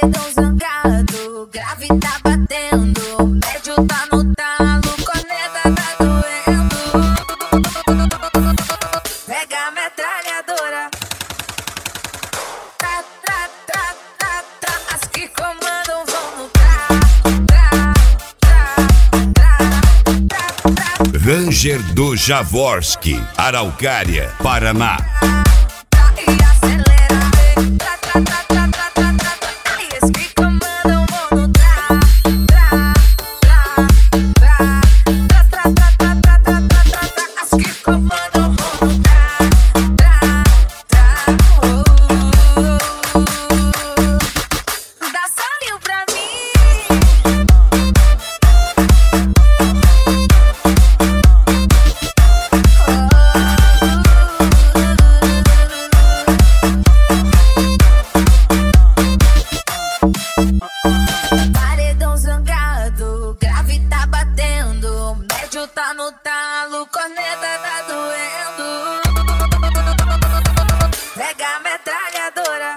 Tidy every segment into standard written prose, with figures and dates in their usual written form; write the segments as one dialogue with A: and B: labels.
A: Paredão zangado, grave tá batendo, médio tá no talo, corneta tá doendo. Pega a metralhadora. Tra, tra, tra, tra, tra. As que comandam vão no tra, tra, tra, tra, tra, tra.
B: Ranger do Jaworski, Araucária, Paraná.
A: Paredão zangado, grave tá batendo, médio tá no talo, corneta tá doendo. Pega a metralhadora.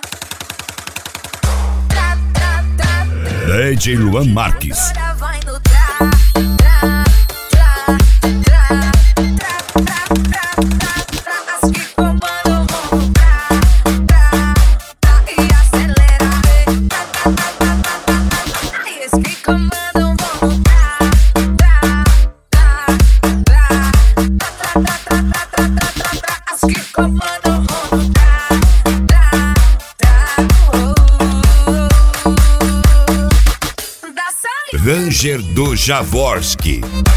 A: Tra, tra, tra, tra.
B: DJ Luan Marques.
A: Vai no tra, tra, tra, tra, tra, tra, tra, tra. As que comandam vão no tra, tra, tra. E acelera. Tra, tra, tra, tra, tra, tra. E as que comandam vão no tra, tra, tra, tra, tra, tra, tra, tra, tra, tra, tra, tra. As que comandam vão no tra, tra, tra, da saída.
B: Ranger do Jaworski.